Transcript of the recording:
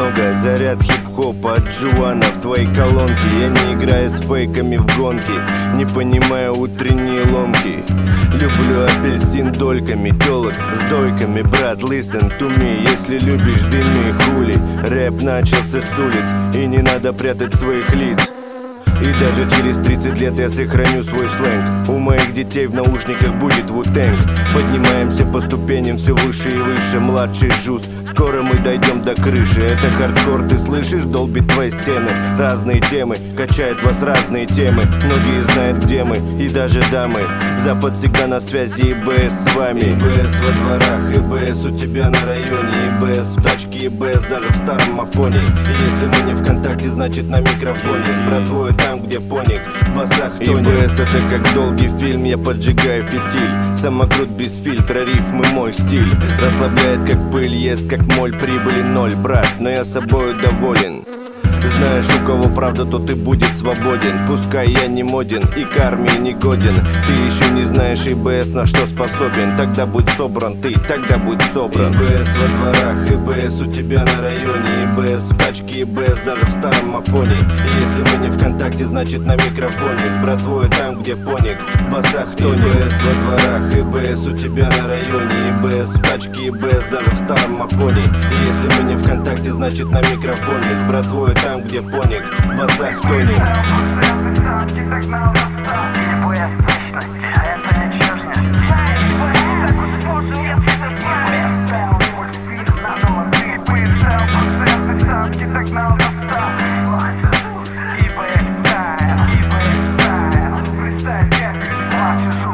много. Заряд хип-хопа от Джуана в твоей колонке. Я не играю с фейками в гонки, не понимаю утренние ломки. Люблю апельсин дольками, телок с дойками. Брат, listen to me, если любишь дыми, хули. Рэп начался с улиц, и не надо прятать своих лиц. И даже через 30 лет я сохраню свой сленг. У моих детей в наушниках будет Wu-Tang. Поднимаемся по ступеням все выше и выше. Младший Жуз, скоро мы дойдем до крыши. Это хардкор, ты слышишь, долбит твои стены. Разные темы, качают вас разные темы. Многие знают, где мы, и даже дамы. Запад всегда на связи, ИБС с вами. ИБС во дворах, ИБС у тебя на районе. ИБС в тачке, ИБС даже в старом афоне. И если мы не ВКонтакте, значит на микрофоне. С братвой там, где поник, в басах тонет. ИБС это как долгий фильм, я поджигаю фитиль. Самокрут без фильтра, рифмы мой стиль. Расслабляет как пыль, ест как моль, прибыли ноль, брат, но я собою доволен. Знаешь, у кого правда, тот и будет свободен. Пускай я не моден и к армии не годен. Ты еще не знаешь ИБС на что способен. Тогда будь собран, ты тогда будь собран. ИБС во дворах, ИБС у тебя на районе. ИБС в тачке, ИБС даже в старом афоне. И если мы не ВКонтакте, значит на микрофоне. С братвой там, где поник, в басах тонет. ИБС во дворах, ИБС у тебя на районе. ИБС в тачке, ИБС даже в старом афоне. И если мы не ВКонтакте, значит на микрофоне. С братвой там, где поник, в басах тонет. И поезд стайл, фристайл, как бесплачешь.